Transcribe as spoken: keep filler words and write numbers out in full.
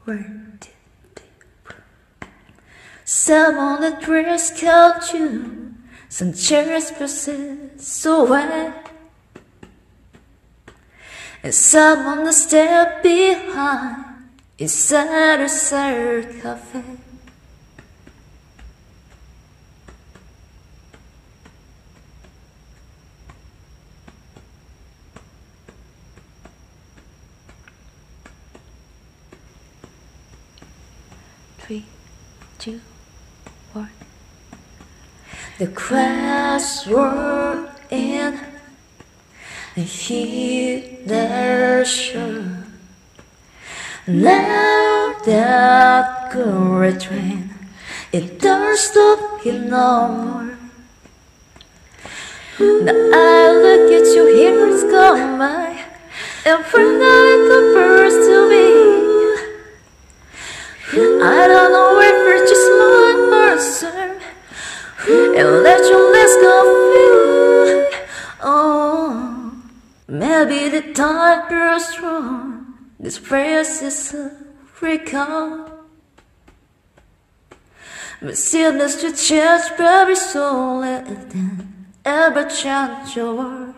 One, two, three. Someone that dress called you, some chairs persist away, and someone that step behind inside a sad cafe. Three, two, one. The crowds were in and he their show. Now that great train, it don't stop here no more. Now I look at you, here it's gone by, and from now it compares to me. I don't know if it's just one person, and let your legs go free. Oh, maybe the time grows strong. This phrase is a recall, but still there's to change, baby, so let it ever change your world.